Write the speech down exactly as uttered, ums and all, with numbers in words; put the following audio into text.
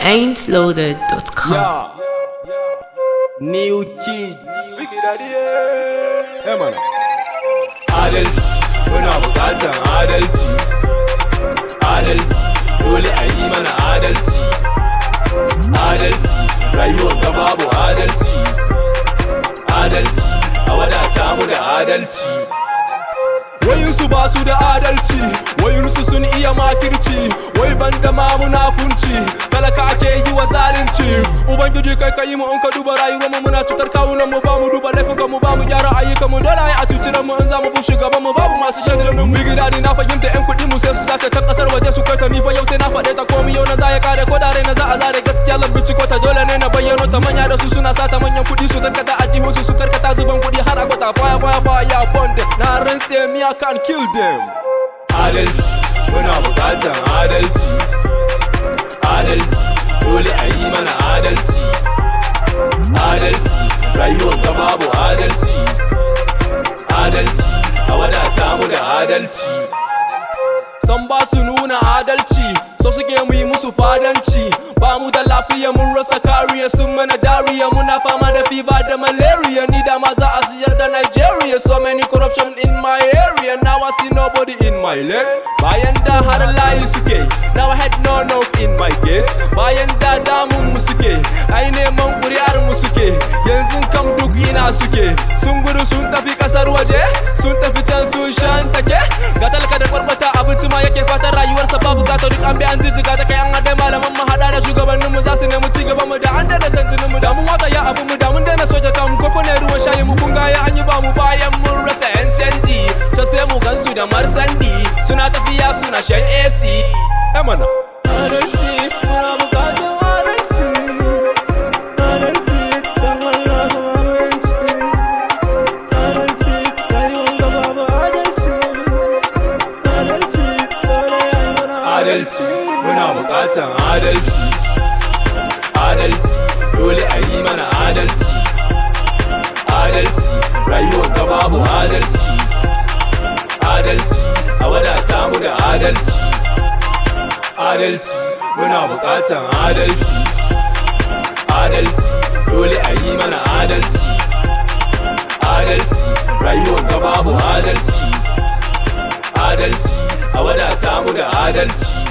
ain't loaded dot com. Yeah. New kid. Hey man. Adalci, muna buƙatar adalci. Adalci, dole a yi mana adalci. Adalci, rayuwar ga babu adalci. Adalci, a wadata mu da adalci. Wayinsu ba su da adalci, wayinsu sun iya makirci, wai banda ma munafunci, talaka ake yi wa zalunci. Ubangiji kai ka yi mu in ka duba rayuwar mu muna cutar kawunan mu, ba mu duba laifukan mu, ba mu gyara ayyukan mu, dole ai a cuci mu in za mu bushe gaban mu, babu masu shan jinin mu. Gida ni na fahimta yan kuɗi mu sai su sace can kasar waje su kai ta, ni fa yau sai na faɗe ta komi yau na za ya kare, ko da rai na za a zare gaskiya zan binciko ta, dole ne na bayyano ta. Manya da su suna sata manyan kuɗi su tarkata a jihun su, su karkata zuban kuɗi har a kwata faya faya faya bonde na rantse miya can kill them. Adalci, muna buƙatar adalci. Adalci, dole a yi mana adalci. Adalci, rayuwar ga babu adalci. Adalci, a wadata mu da adalci. San ba su nuna adalci, so suke mu yi musu fadanci. Ba mu da lafiya mun rasa kariya, sun mana dariya, muna fama da fever da malaria. Ni da ma za a siyar da Nigeria, so many corruption in my area. Now I see nobody in my leg. Bayan da har layi suke, now I had no knock in my gate. Bayan da damun mu suke, ai neman kuri'ar mu suke. Yanzu kam duk ina suke, sun gudu sun tafi kasar waje, sun tafi can sun shantake. Ga talaka da kwarkwata abinci ma yake fatan rayuwarsa babu gato, duk an bi an jijjiga ta kai an haɗe malaman mu haɗa da shugabannin mu za su nemi ci gaban mu, da an daina shan jinin mu, da mun wata ya abu mu, da mun daina soja kan koko ne ruwan shayi mu, kun ga ya an yi ba mu bayan mun rasa yan canji. So sai mu gansu da marsandi suna tafiya suna shan A C. Emana adalci, muna buƙatar adalci. Adalci, dan Allah adalci. Adalci, rayuwar ga babu adalci. Adalci, dole a yi mana adalci. Muna buƙatar adalci. Adalci, dole a yi mana adalci. Adalci, rayuwar ga babu adalci. Adalci, a wadata mu da adalci. Adalci, muna buƙatar adalci. Adalci, dole a yi mana adalci. Adalci, rayuwar ga babu adalci. Adalci, a wadata mu da adalci.